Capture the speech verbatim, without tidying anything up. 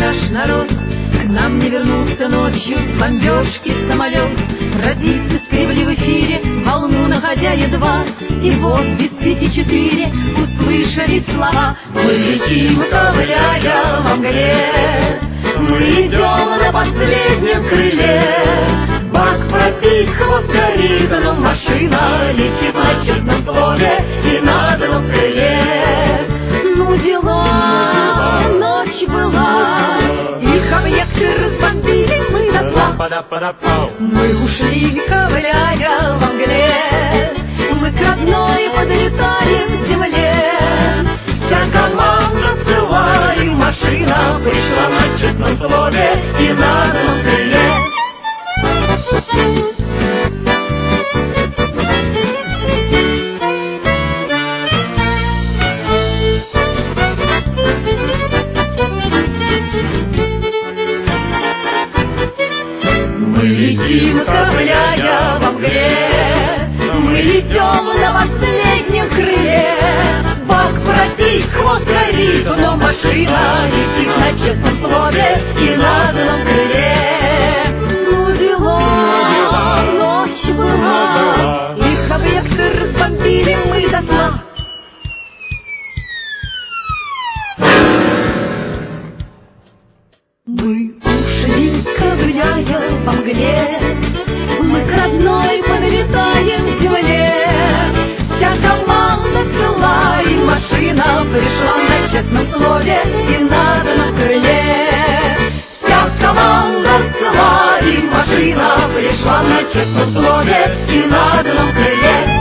наш народ. К нам не вернулся ночью с бомбежки самолет. Радисты скребли в эфире, волну находя едва. И вот без пяти четыре услышали слова: мы летим, ковыляя во мгле, мы идем на последнем крыле. Бак пробит, хвост горит, но машина летит на честном слове и на одном крыле. Ну дела, ночь была, их объекты разбомбили мы дотла. Мы ушли, ковыляя во мгле, мы к родной подлетаем к земле. Вся команда цела, и машина пришла на честном слове и на одном крыле. Мы летим, ковыляя во мгле, мы летем на последнем крыле. Бак пробит, хвост горит, но машина летит на честном слове и на одном крыле. Ну дела, ночь была, их объекты разбомбили мы дотла. Мы ушли, ковыляя во мгле, мы к родной подлетаем к земле. Вся команда цела, и машина пришла на честном слове и на одном крыле. Вся команда цела, и машина пришла на честном слове и на одном крыле.